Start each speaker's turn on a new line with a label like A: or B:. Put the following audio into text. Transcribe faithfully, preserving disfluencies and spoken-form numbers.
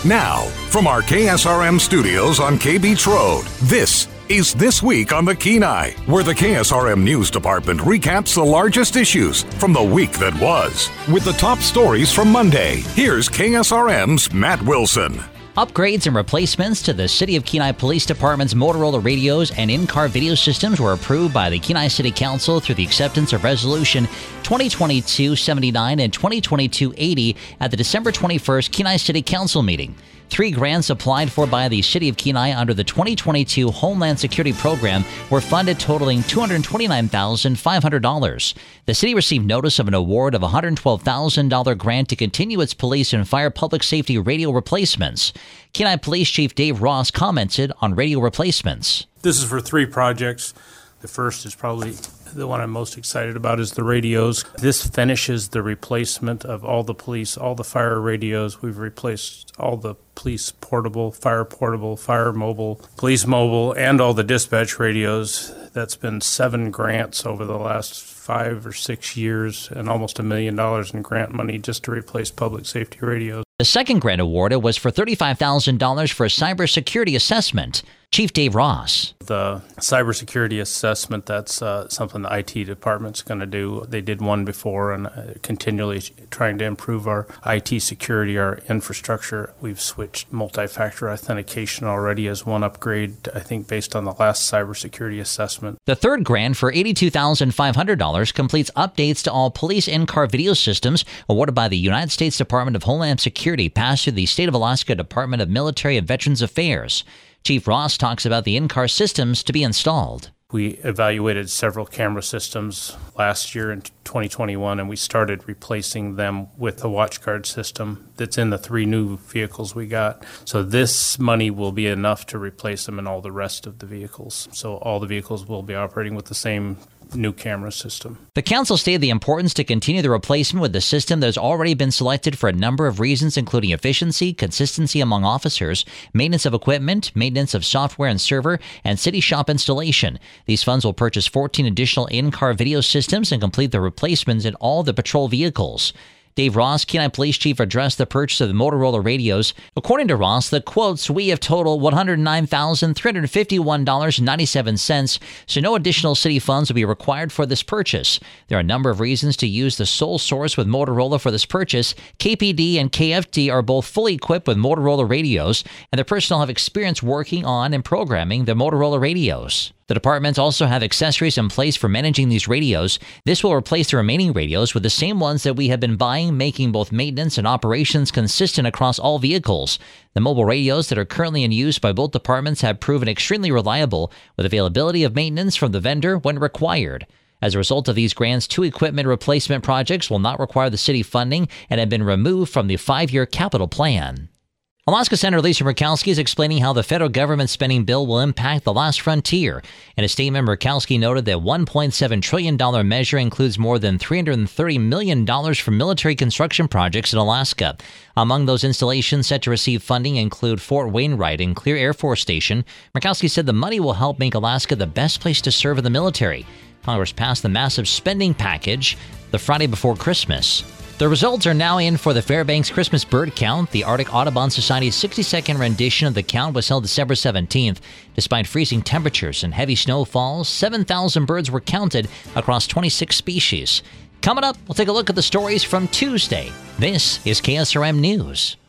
A: Now, from our K S R M studios on K Beach Road, this is This Week on the Kenai, where the K S R M News Department recaps the largest issues from the week that was. With the top stories from Monday, here's K S R M's Matt Wilson.
B: Upgrades and replacements to the City of Kenai Police Department's Motorola radios and in-car video systems were approved by the Kenai City Council through the acceptance of Resolution twenty twenty-two seventy-nine and twenty twenty-two eighty at the December twenty-first Kenai City Council meeting. Three grants applied for by the City of Kenai under the twenty twenty-two Homeland Security Program were funded, totaling two hundred twenty-nine thousand five hundred dollars. The city received notice of an award of a one hundred twelve thousand dollars grant to continue its police and fire public safety radio replacements. Kenai Police Chief Dave Ross commented on radio replacements.
C: This is for three projects. The first is probably the one I'm most excited about is the radios. This finishes the replacement of all the police, all the fire radios. We've replaced all the police portable, fire portable, fire mobile, police mobile, and all the dispatch radios. That's been seven grants over the last five or six years and almost a million dollars in grant money just to replace public safety radios.
B: The second grant awarded was for thirty-five thousand dollars for a cybersecurity assessment. Chief Dave Ross.
C: The cybersecurity assessment, that's uh, something the I T department's going to do. They did one before and uh, continually trying to improve our I T security, our infrastructure. We've switched multi-factor authentication already as one upgrade, I think, based on the last cybersecurity assessment.
B: The third grant for eighty-two thousand five hundred dollars completes updates to all police in-car video systems awarded by the United States Department of Homeland Security, passed through the State of Alaska Department of Military and Veterans Affairs. Chief Ross talks about the in-car systems to be installed.
C: We evaluated several camera systems last year in twenty twenty-one, and we started replacing them with the WatchGuard system that's in the three new vehicles we got. So this money will be enough to replace them in all the rest of the vehicles. So all the vehicles will be operating with the same new camera system.
B: The council stated the importance to continue the replacement with the system that has already been selected for a number of reasons, including efficiency, consistency among officers, maintenance of equipment, maintenance of software and server, and city shop installation. These funds will purchase fourteen additional in-car video systems and complete the replacements in all the patrol vehicles. Dave Ross, Kenai Police Chief, addressed the purchase of the Motorola radios. According to Ross, the quotes, "We have totaled one hundred nine thousand three hundred fifty-one dollars and ninety-seven cents, so no additional city funds will be required for this purchase. There are a number of reasons to use the sole source with Motorola for this purchase. K P D and K F D are both fully equipped with Motorola radios, and their personnel have experience working on and programming the Motorola radios. The departments also have accessories in place for managing these radios. This will replace the remaining radios with the same ones that we have been buying, making both maintenance and operations consistent across all vehicles. The mobile radios that are currently in use by both departments have proven extremely reliable, with availability of maintenance from the vendor when required. As a result of these grants, two equipment replacement projects will not require the city funding and have been removed from the five-year capital plan. Alaska Senator Lisa Murkowski is explaining how the federal government spending bill will impact the last frontier. In a statement, Murkowski noted that one point seven trillion dollars measure includes more than three hundred thirty million dollars for military construction projects in Alaska. Among those installations set to receive funding include Fort Wainwright and Clear Air Force Station. Murkowski said the money will help make Alaska the best place to serve in the military. Congress passed the massive spending package the Friday before Christmas. The results are now in for the Fairbanks Christmas bird count. The Arctic Audubon Society's sixty-second rendition of the count was held December seventeenth. Despite freezing temperatures and heavy snowfalls, seven thousand birds were counted across twenty-six species. Coming up, we'll take a look at the stories from Tuesday. This is K S R M News.